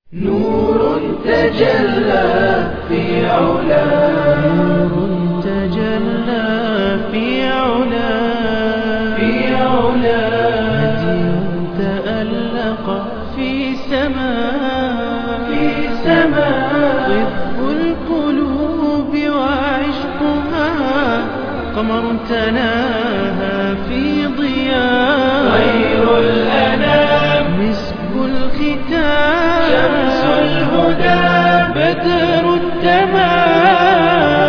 نور تجلى في علا، نور تجلى في علا، في علا هدي تألق في سماء، في سماء طب القلوب وعشقها، قمر تناهى في ضياء، خير الأنام مسك الختام، شمس الهدى بدر التمام.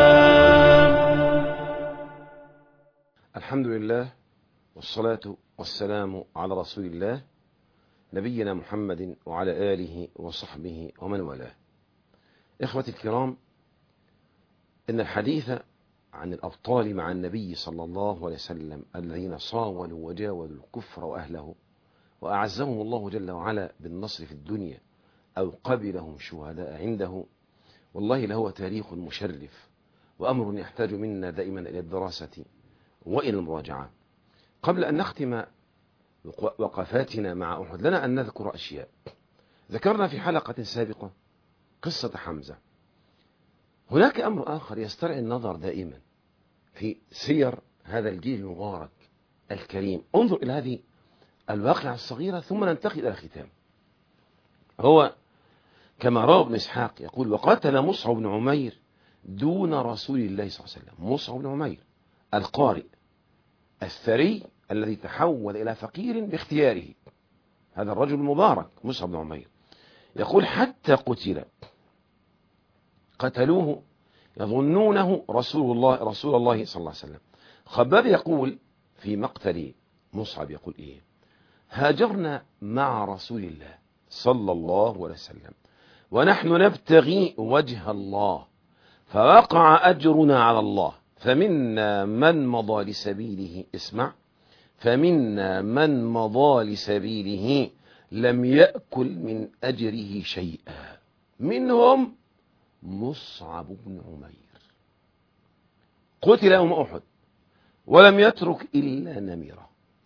الحمد لله والصلاة والسلام على رسول الله نبينا محمد وعلى آله وصحبه ومن والاه. إخوتي الكرام، إن الحديث عن الأبطال مع النبي صلى الله عليه وسلم الذين صاولوا وجاودوا الكفر وأهله وأعزهم الله جل وعلا بالنصر في الدنيا أو قبلهم شهداء عنده، والله لهو تاريخ مشرف وأمر يحتاج منا دائما إلى الدراسة وإلى المراجعة. قبل أن نختم وقفاتنا مع أحد لنا أن نذكر أشياء. ذكرنا في حلقة سابقة قصة حمزة. هناك أمر آخر يسترعي النظر دائما في سير هذا الجيل المبارك الكريم. انظر إلى هذه الواقعة الصغيرة ثم ننتقل إلى الختام. هو كما روى ابن إسحاق يقول: وقتل مصعب بن عمير دون رسول الله صلى الله عليه وسلم. مصعب بن عمير القارئ الثري الذي تحول إلى فقير باختياره، هذا الرجل المبارك مصعب بن عمير يقول: حتى قتل قتلوه يظنونه رسول الله صلى الله عليه وسلم. خباب يقول في مقتل مصعب يقول إيه: هاجرنا مع رسول الله صلى الله عليه وسلم ونحن نبتغي وجه الله، فوقع أجرنا على الله، فمنا من مضى لسبيله، اسمع، فمنا من مضى لسبيله لم يأكل من أجره شيئا، منهم مصعب بن عمير قتل يوم أحد ولم يترك إلا نمرة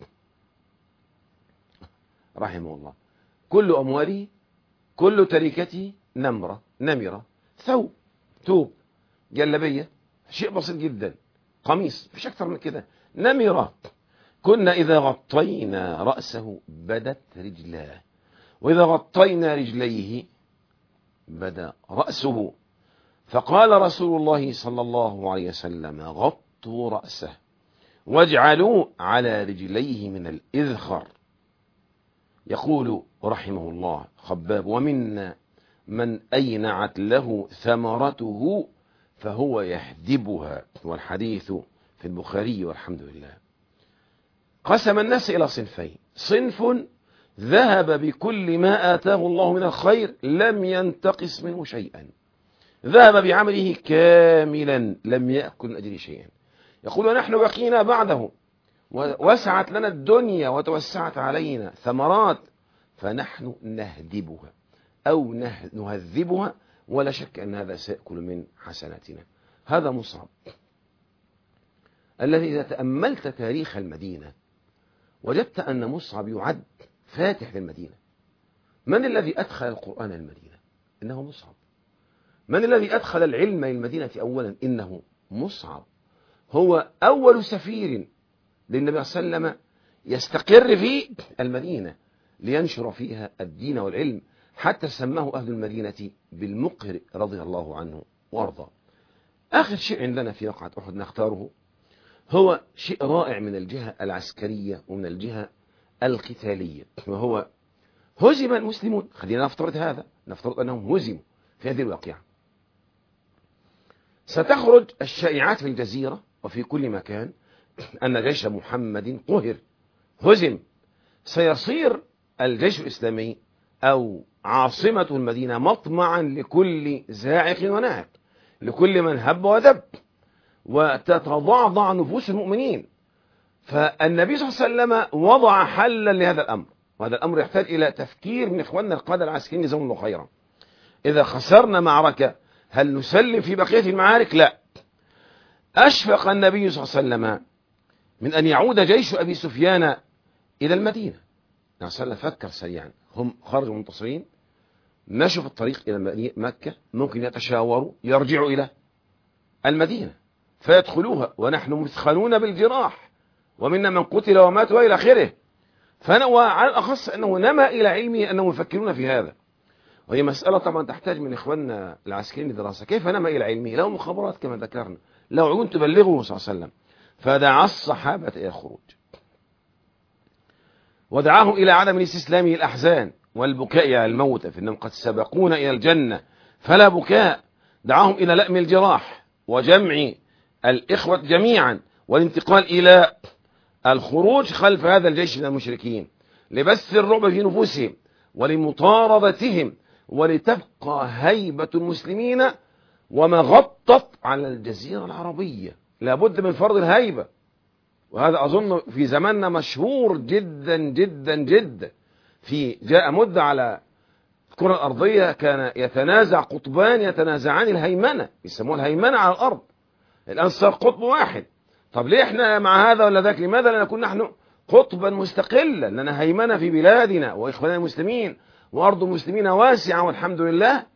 رحمه الله. كل أمواله كل تركته نمرة، ثوب جلبية، شيء بسيط جدا، قميص، مش أكثر من كده، نمرة. كنا إذا غطينا رأسه بدت رجلاه، وإذا غطينا رجليه بدا رأسه. فقال رسول الله صلى الله عليه وسلم: غطوا رأسه واجعلوا على رجليه من الإذخر. يقول رحمه الله خباب: ومنا من أينعت له ثمرته فهو يهدبها. والحديث في البخاري والحمد لله. قسم الناس إلى صنفين: صنف ذهب بكل ما آتاه الله من الخير لم ينتقص منه شيئا، ذهب بعمله كاملا لم يأكل من أجله شيئا. يقول: ونحن بقينا بعده وسعت لنا الدنيا وتوسعت علينا ثمرات، فنحن نهدبها أو نهذبها، ولا شك أن هذا سيأكل من حسناتنا. هذا مصعب الذي إذا تأملت تاريخ المدينة وجدت أن مصعب يعد فاتح للمدينة. من الذي أدخل القرآن المدينة؟ إنه مصعب. من الذي أدخل العلم للمدينة أولا؟ إنه مصعب. هو أول سفير للنبي صلى الله عليه وسلم يستقر في المدينة لينشر فيها الدين والعلم، حتى سماه أهل المدينة بالمقرئ رضي الله عنه وارضاه. آخر شيء عندنا في وقعة أحد نختاره هو شيء رائع من الجهة العسكرية ومن الجهة القتالية، وهو هزم المسلمون. خلينا نفترض هذا، نفترض أنهم هزموا في هذه الواقعة. ستخرج الشائعات في الجزيرة وفي كل مكان أن جيش محمد قهر، هزم. سيصير الجيش الإسلامي أو عاصمة المدينة مطمعا لكل زاعق وناعق، لكل من هب ودب، وتتضعضع نفوس المؤمنين. فالنبي صلى الله عليه وسلم وضع حلا لهذا الأمر، وهذا الأمر يحتاج إلى تفكير من إخواننا القادة العسكريين جزاهم الله خيرا. إذا خسرنا معركة هل نسلم في بقية المعارك؟ لا. أشفق النبي صلى الله عليه وسلم من أن يعود جيش أبي سفيان إلى المدينة. صلى الله عليه وسلم فكر سريعا، هم خرجوا منتصرين مشوا في الطريق إلى مكة ممكن يتشاوروا يرجعوا إلى المدينة فيدخلوها ونحن مثخنون بالجراح ومنا من قتل ومات وإلى آخره. وعلى الأخص أنه نما إلى علمه أنهم يفكرون في هذا، وهي مسألة طبعا تحتاج من إخواننا العسكريين لدراسة. كيف نما إلى علمه؟ له مخابرات كما ذكرنا، له عيون تبلغه صلى الله عليه وسلم، فدعا الصحابة إلى الخروج ودعاهم إلى عدم الاستسلام للأحزان والبكاء على الموتى فإنهم قد سبقونا إلى الجنة فلا بكاء. دعاهم إلى لأم الجراح وجمع الإخوة جميعا والانتقال إلى الخروج خلف هذا الجيش من المشركين لبث الرعب في نفوسهم ولمطاردتهم ولتبقى هيبة المسلمين وما غطت على الجزيرة العربية. لابد من فرض الهيبة، وهذا أظن في زماننا مشهور جدا جدا جدا. جاء مدة على الكرة الأرضية كان يتنازع قطبان يتنازعان الهيمنة، يسموها الهيمنة على الأرض. الآن صار قطب واحد. طب ليه احنا مع هذا ولا ذاك؟ لماذا لا نكون نحن قطبا مستقلا لنا هيمنة في بلادنا وإخواننا المسلمين وأرض المسلمين واسعة والحمد لله؟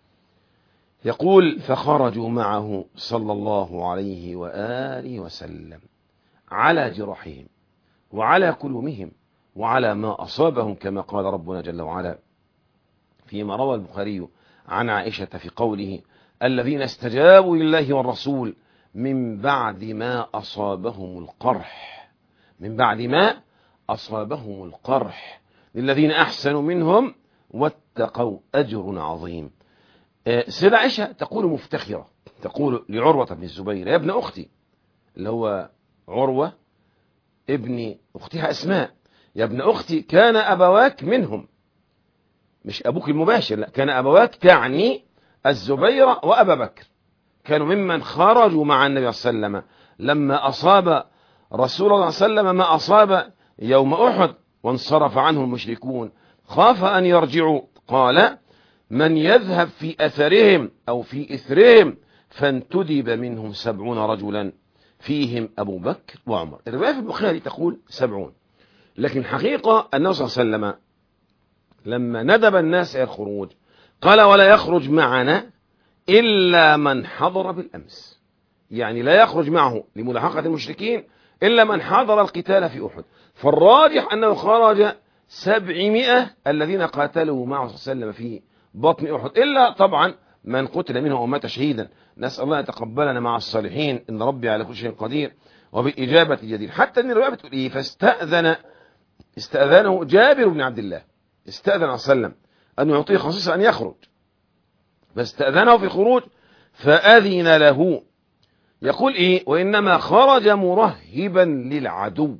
يقول فخرجوا معه صلى الله عليه وآله وسلم على جرحهم وعلى كلومهم وعلى ما أصابهم كما قال ربنا جل وعلا فيما روى البخاري عن عائشة في قوله الذين استجابوا لله والرسول من بعد ما أصابهم القرح، من بعد ما أصابهم القرح للذين أحسنوا منهم واتقوا أجر عظيم. سيدة عائشة تقول مفتخرة، تقول لعروة بن الزبير يا ابن أختي، اللي هو عروة ابن أختها أسماء، يا ابن أختي كان أبواك منهم، مش أبوك المباشر، لا كان أبواك تعني الزبير وأبا بكر، كانوا ممن خرجوا مع النبي صلى الله عليه وسلم لما أصاب رسول الله صلى الله عليه وسلم ما أصاب يوم أحد وانصرف عنه المشركون خاف أن يرجعوا. قال من يذهب في أثرهم أو في إثرهم فانتدب منهم 70 رجلا فيهم أبو بكر وعمر. الرواية في البخاري تقول 70، لكن حقيقة النبي صلى الله عليه وسلم لما ندب الناس إلى الخروج قال ولا يخرج معنا إلا من حضر بالأمس، يعني لا يخرج معه لملاحقة المشركين إلا من حضر القتال في أحد. فالراجح أنه خرج 700 الذين قاتلوا معه صلى الله عليه وسلم في بطن أحد، إلا طبعا من قتل منهم ومات شهيدا. نسأل الله يتقبلنا مع الصالحين إن ربي على كل شيء قدير وبالإجابة جدير. حتى أن الرواية بتقول إيه استأذنه جابر بن عبد الله، استأذن صلى الله عليه وسلم أن يعطيه خصيصا أن يخرج، فاستأذنه في خروج فأذن له. يقول إيه وإنما خرج مرهبا للعدو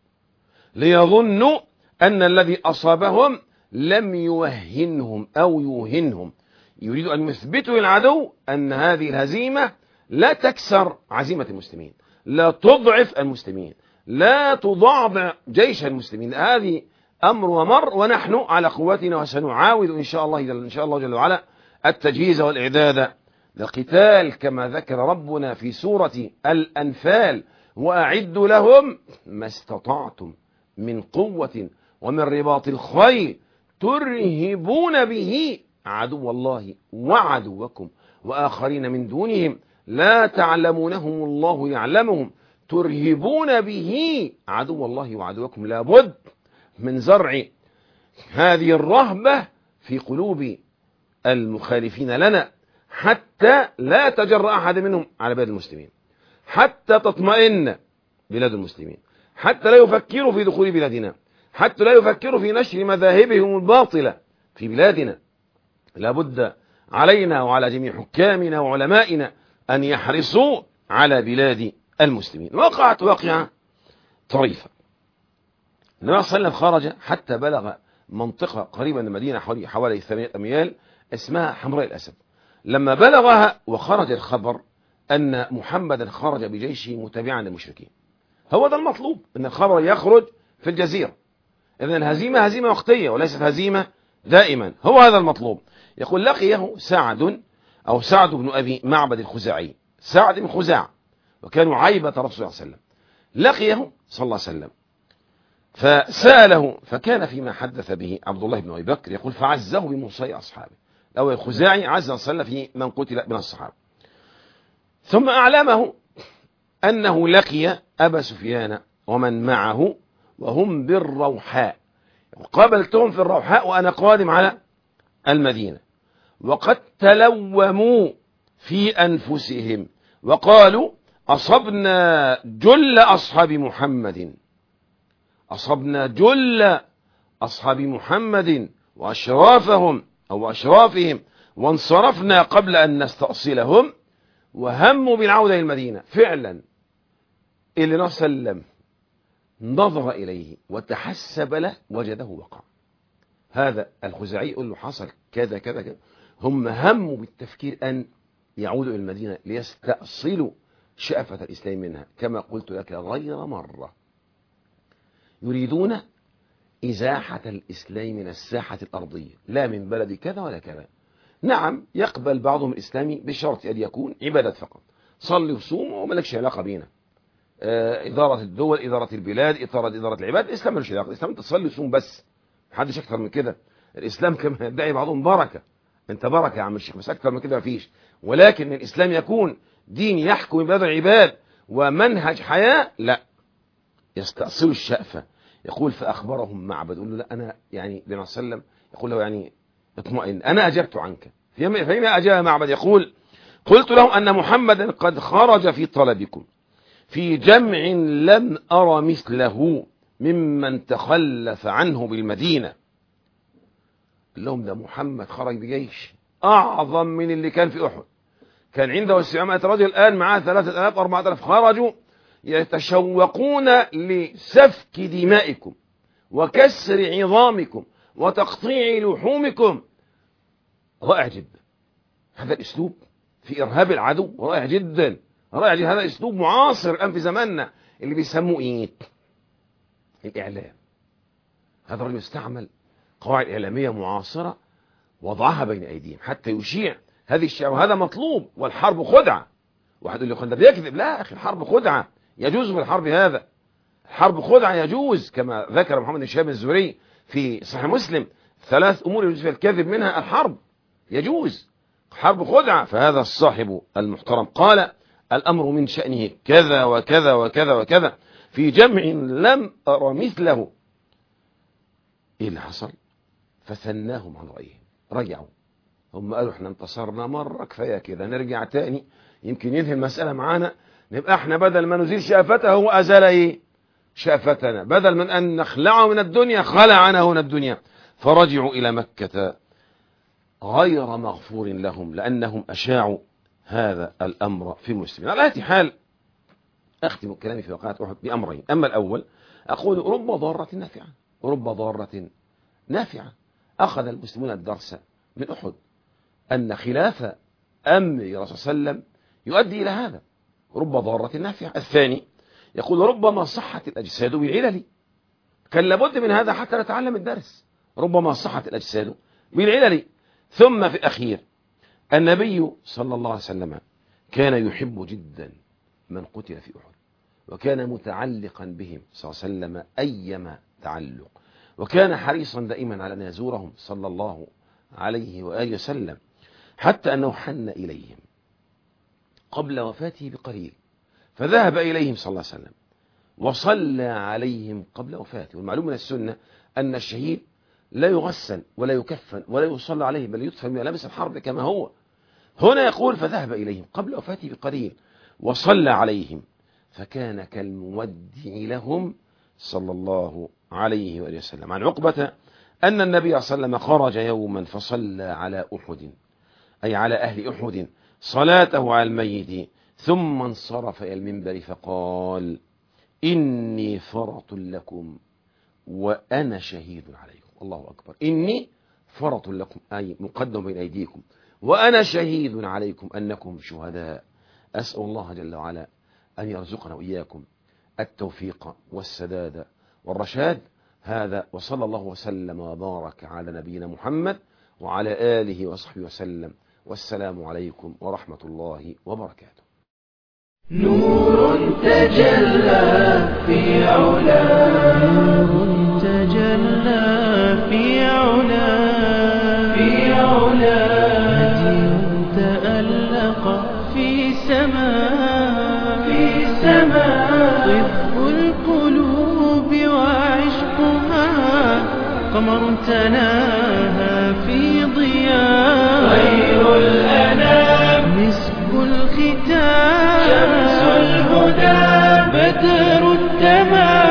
ليظنوا أن الذي أصابهم لم يوهنهم أو يوهنهم، يريد أن يثبتوا للعدو أن هذه الهزيمة لا تكسر عزيمة المسلمين، لا تضعف المسلمين، لا تضعضع جيش المسلمين. هذه أمر ومر ونحن على قوتنا وسنعاود إن شاء الله جل وعلا التجهيز والإعداد للقتال كما ذكر ربنا في سورة الأنفال وأعدوا لهم ما استطعتم من قوة ومن رباط الخيل ترهبون به عدو الله وعدوكم وآخرين من دونهم لا تعلمونهم الله يعلمهم ترهبون به عدو الله وعدوكم. لابد من زرع هذه الرهبة في قلوب المخالفين لنا حتى لا تجرأ أحد منهم على بلاد المسلمين، حتى تطمئن بلاد المسلمين، حتى لا يفكروا في دخول بلادنا، حتى لا يفكروا في نشر مذاهبهم الباطلة في بلادنا. لابد علينا وعلى جميع حكامنا وعلمائنا أن يحرصوا على بلاد المسلمين. وقعت واقعة طريفة. النبي صلى الله عليه وسلم خرج حتى بلغ منطقة قريبة من المدينة حوالي 8 أميال اسمها حمراء الأسد. لما بلغها وخرج الخبر أن محمدا خرج بجيشه متابعا للمشركين، هو ده المطلوب، أن الخبر يخرج في الجزيرة. إذن الهزيمة هزيمة وقتية وليست هزيمة دائما، هو هذا المطلوب. يقول لقيه سعد بن أبي معبد الخزاعي، سعد بن خزاع، وكانوا عيبة رسول الله صلى الله عليه وسلم. لقيه صلى الله عليه وسلم فسأله، فكان فيما حدث به عبد الله بن أبي بكر يقول فعزه بموصي أصحابه، أو الخزاعي عز وجل في من قتل من الصحابة. ثم أعلمه أنه لقي أبا سفيان ومن معه وهم بالروحاء، قابلتهم في الروحاء وأنا قادم على المدينة، وقد تلوموا في أنفسهم وقالوا أصبنا جل أصحاب محمد، أصبنا جل أصحاب محمد وأشرافهم أو أشرافهم، وانصرفنا قبل أن نستأصلهم، وهموا بالعودة إلى المدينة. فعلا اللي سلم نظر إليه وتحسب له وجده وقع. هذا الخزاعي يقول له حصل كذا كذا كذا، هم هموا بالتفكير أن يعودوا إلى المدينة ليستأصلوا شأفة الإسلام منها، كما قلت لك غير مرة، يريدون إزاحة الإسلام من الساحة الأرضية، لا من بلد كذا ولا كذا. نعم يقبل بعضهم الإسلامي بشرط أن يكون عبادة فقط، صلي وصوم وملكش علاقة بينا، إدارة الدول، إدارة البلاد، إدارة العباد، الإسلام ملوش علاقة. الإسلام أنت تصلي وصوم بس، محدش أكثر من كده. الإسلام كما يدعي بعضهم بركة، أنت بركة يا عم الشيخ، بس أكثر من كده مفيش. ولكن الإسلام يكون دين يحكم بهذا العباد ومنهج حياة، لا، يستأصل الشأفة. يقول فأخبرهم معبد، يقول له لا أنا يعني بن سلم، يقول له يعني اطمئن أنا أجبت عنك. فيما أجاب معبد يقول قلت لهم أن محمدا قد خرج في طلبكم في جمع لم أرى مثله ممن تخلف عنه بالمدينة. قال لهم ده محمد خرج بجيش أعظم من اللي كان في أحد، كان عنده 700 رجل، الآن معاه 3000 4000 خرجوا يتشوقون لسفك دمائكم وكسر عظامكم وتقطيع لحومكم. رائع جدا هذا الأسلوب في إرهاب العدو، رائع جدا، رائع جدا. هذا أسلوب معاصر الآن في زماننا اللي بيسموه إيه؟ الإعلام. هذا الرجل يستعمل قواعد إعلامية معاصرة وضعها بين أيديهم حتى يشيع هذه الشيعة، وهذا مطلوب. والحرب خدعة. واحد يقول لي ده بيكذب، لا أخي الحرب خدعة، يجوز في الحرب هذا، الحرب خدعة يجوز، كما ذكر محمد بن شهاب الزهري في صحيح مسلم 3 أمور يجوز فيها الكذب، منها الحرب، يجوز حرب خدعة. فهذا الصاحب المحترم قال الأمر من شأنه كذا وكذا وكذا وكذا في جمع لم أرى مثله. إيه اللي حصل؟ فثناهم عن رأيهم، رجعوا، هم قالوا احنا انتصرنا مرة كفاية كده، نرجع تاني يمكن ينهي المسألة معانا، نبقى احنا بدل ما نزيل شأفته هو أزال ايه؟ شأفتنا، بدل من أن نخلعه من الدنيا خلعنا من الدنيا. فرجعوا إلى مكة غير مغفور لهم لأنهم أشاعوا هذا الأمر في المسلمين. على أي حال أختم كلامي في وقعة أحد بأمرين. أما الأول أقول رب ضارة نافعة، رب ضارة نافعة. أخذ المسلمون الدرس من أحد أن خلاف أمر الرسول صلى الله عليه وسلم يؤدي إلى هذا، رب ضارة نافعة. الثاني يقول ربما صحت الأجساد بالعلل، كان لابد من هذا حتى نتعلم الدرس، ربما صحت الأجساد بالعلل. ثم في الأخير النبي صلى الله عليه وسلم كان يحب جدا من قتل في أحد، وكان متعلقا بهم صلى الله عليه وسلم أيما تعلق، وكان حريصا دائما على أن يزورهم صلى الله عليه وآله وسلم، حتى أنه حن إليهم قبل وفاته بقليل، فذهب إليهم صلى الله عليه وسلم وصلى عليهم قبل وفاته. والمعلوم من السنة أن الشهيد لا يغسل ولا يكفن ولا يصلى عليه، بل يدفن من ملابس الحرب كما هو. هنا يقول فذهب إليهم قبل وفاته بقليل وصلى عليهم، فكان كالمودع لهم صلى الله عليه وآله وسلم. عن عقبة أن النبي صلى الله عليه وسلم خرج يوما فصلى على أحد، أي على أهل أحد، صلاته على الميت، ثم انصرف إلى المنبر فقال إني فرط لكم وأنا شهيد عليكم. الله أكبر. إني فرط لكم أي مقدم بين أيديكم، وأنا شهيد عليكم أنكم شهداء. أسأل الله جل وعلا أن يرزقنا وإياكم التوفيق والسداد والرشاد. هذا وصلى الله وسلم وبارك على نبينا محمد وعلى آله وصحبه وسلم، والسلام عليكم ورحمة الله وبركاته. نور تجلى في علاه نور تجلى في علاه هدي تألق في سماء طب القلوب وعشقها قمر تناهى في ضياء خير الأنام مسك الختام شمس الهدى بدر التمام